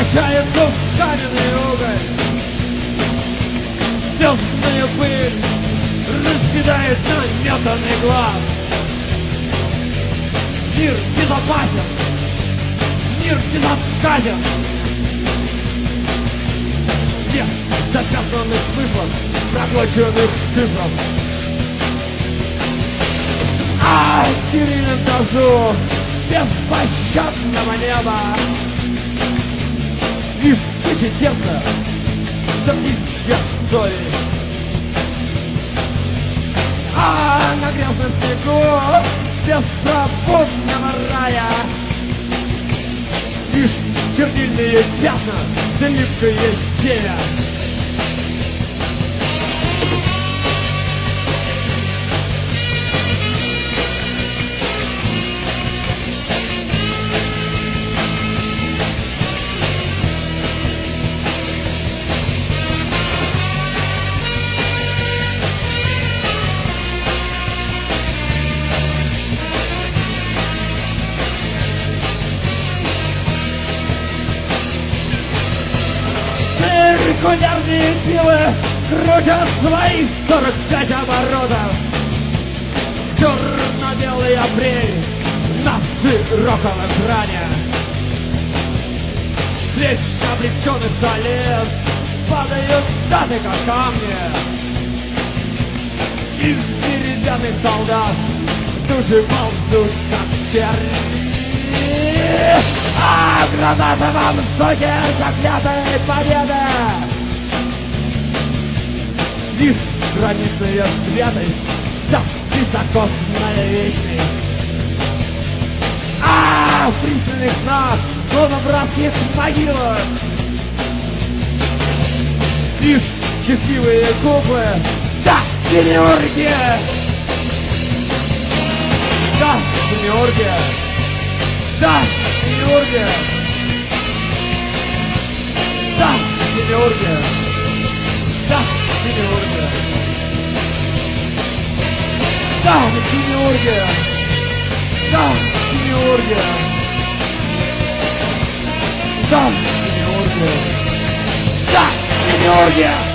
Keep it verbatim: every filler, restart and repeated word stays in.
превращается в каменный уголь. Звездная пыль раскидает наметанный глаз. Мир безопасен, мир безотказен. Нет запятнанных смыслов, проглоченных цифров. А стерильным дождю беспощадного неба лишь тысячи сердца, да исчез совесть. А на грязном снегу беспробудного рая лишь чернильные пятна, да липкое семя. Регулярные силы крутят свои сорок пять оборотов. Черно-белый апрель на широком экране. Здесь облегченных солез падают даты, как камни. Из деревянных солдат души ползут, как черви. А в гранатовом соке заклятой победы лишь гранитная святость, да высокосная вечность. А в пристальных снах, словно в братских могилах, лишь счастливые куклы, да демиургия, да демиургия. Да, демиургия! Да, демиургия! Да, демиургия! Да, демиургия! Да, демиургия! Да, демиургия! Да, демиургия!